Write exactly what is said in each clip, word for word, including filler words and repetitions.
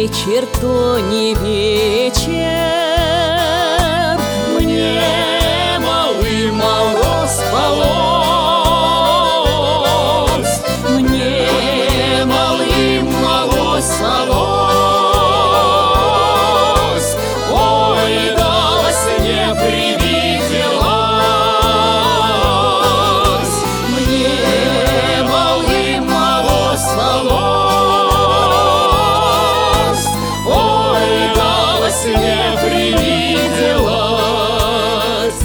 вечер, то не вечер. Мне малым мороз полос, мне малым мороз полос. Ой, да во сне привиделась, мне малым мороз полос. Ой, да во сне привиделась.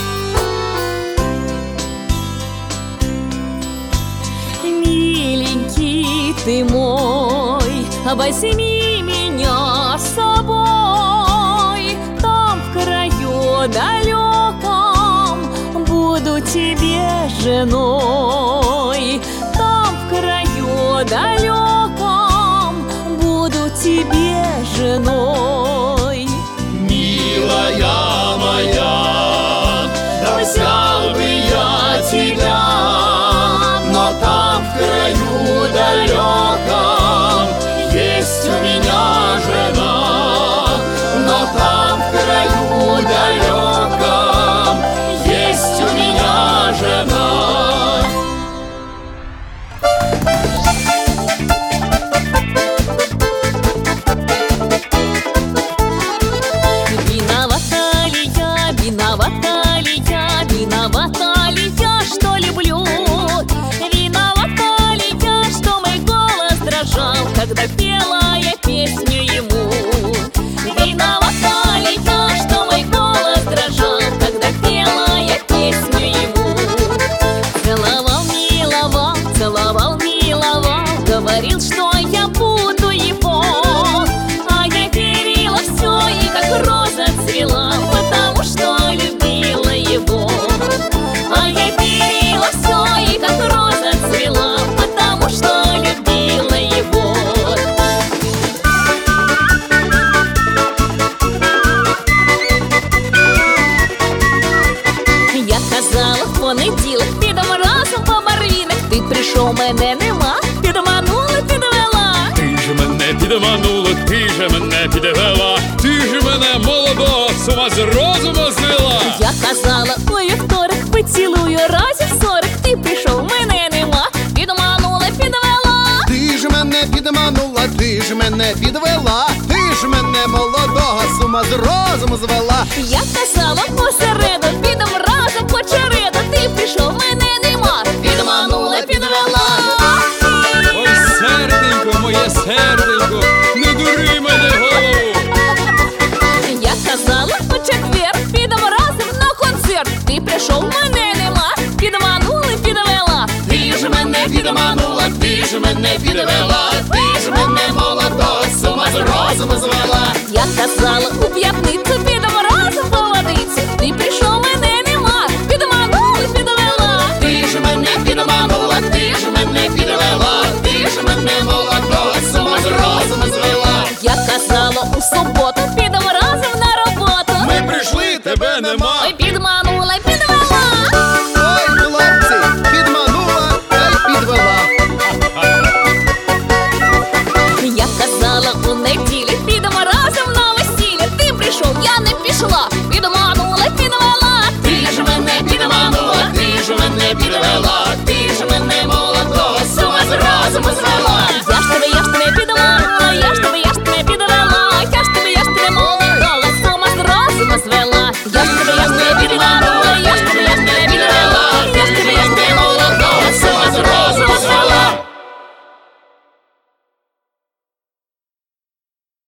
Миленький ты мой, возьми меня с собой. Там в краю далеком буду тебе женой. Там в краю далеком буду тебе женой. Милая моя, да взял бы я тебя, но там в краю далеком есть у меня жена. Но там в краю далеком есть у меня жена. Виновата ли я, виновата ли я, виновата ли я, что люблю? Виновата ли я, что мой голос дрожал, когда пела я песню ему? Виновата ли я, что мой голос дрожал, когда пела я песню ему? Целовал, миловал, целовал, миловал, говорил, что я буду его. А я верила все и как роза цвела, потому что любила его. А я верила все и как роза цвела, потому что любила его. Я казала в понеділок, підемо разом по барвінок. Ти прийшов, мене нема, підманула, підвела. Ти ж мене підманула, ти ж мене підвела, ти ж мене молодого з ума з розуму звела. Я казала, у вівторок поцілую разів сорок. Ти прийшов, мене нема, підманула, підвела. Ти ж мене підманула, ти ж мене підвела, ти ж мене молодого з ума з розуму звела. Я казала посереду, підемо разом по череду. Ти прийшов, мене нема, підманула, підвела. Ой, серденько, моє серденько, не дури мене голову. Я казала у четвер, підемо разом на концерт. Ти прийшов, мене нема, підманула, підвела. Ти ж мене підманула, ти ж мене підвела, ти ж мене молодого з ума з розуму звела. Я казала у п'ятницю, підемо разом по водицю. Ти прийшов, мене нема, підманула, підвела. Ти ж мене підманула, ти ж мене підвела, ти ж мене молодого з ума з розуму звела. Я казала у суботу,